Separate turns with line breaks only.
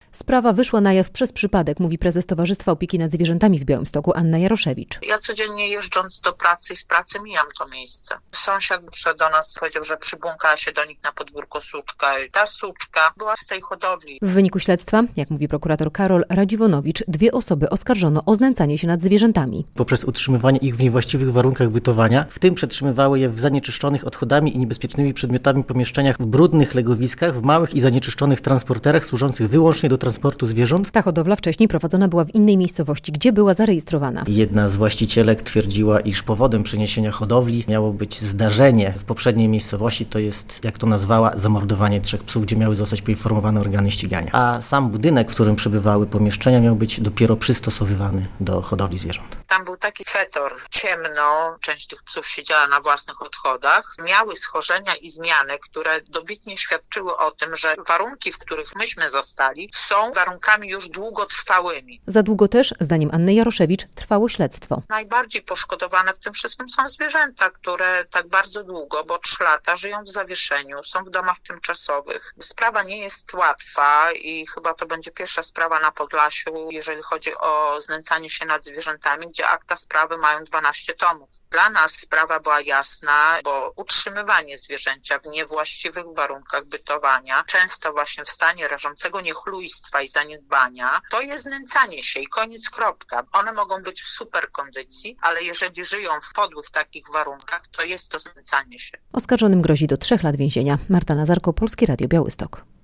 Sprawa wyszła na jaw przez przypadek, mówi prezes Towarzystwa Opieki nad Zwierzętami w Białymstoku Anna Jaroszewicz.
Ja codziennie jeżdżąc do pracy i z pracy mijam to miejsce. Sąsiad przyszedł do nas, powiedział, że przybłąkała się do nich na podwórko suczka i ta suczka była z tej hodowli.
W wyniku śledztwa, jak mówi prokurator Karol Radziwonowicz, 2 osoby oskarżono o znęcanie się nad zwierzętami.
Poprzez utrzymywanie ich w niewłaściwych warunkach bytowania, w tym przetrzymywały je w zanieczyszczonych odchodami i niebezpiecznymi przedmiotami pomieszczeniach, w brudnych legowiskach, w małych i zanieczyszczonych transporterach służących wyłącznie do transportu zwierząt.
Ta hodowla wcześniej prowadzona była w innej miejscowości, gdzie była zarejestrowana.
Jedna z właścicielek twierdziła, iż powodem przeniesienia hodowli miało być zdarzenie w poprzedniej miejscowości, to jest, jak to nazwała, zamordowanie 3 psów, gdzie miały zostać poinformowane organy ścigania. A sam budynek, w którym przebywały pomieszczenia, miał być dopiero przystosowywany do hodowli zwierząt.
Tam był taki fetor, ciemno, część tych psów siedziała na własnych odchodach. Miały schorzenia i zmiany, które dobitnie świadczyły o tym, że warunki, w których myśmy zostali, są warunkami już długotrwałymi.
Za długo też, zdaniem Anny Jaroszewicz, trwało śledztwo.
Najbardziej poszkodowane w tym wszystkim są zwierzęta, które tak bardzo długo, bo 3 lata, żyją w zawieszeniu, są w domach tymczasowych. Sprawa nie jest łatwa i chyba to będzie pierwsza sprawa na Podlasiu, jeżeli chodzi o znęcanie się nad zwierzętami, gdzie akta sprawy mają 12 tomów. Dla nas sprawa była jasna, bo utrzymywanie zwierzęcia w niewłaściwych warunkach bytowania, często właśnie w stanie rażącego niechlujstwa i zaniedbania, to jest znęcanie się i koniec, kropka. One mogą być w super kondycji, ale jeżeli żyją w podłych takich warunkach, to jest to znęcanie się.
Oskarżonym grozi do 3 lat więzienia. Marta Nazarko, Polskie Radio Białystok.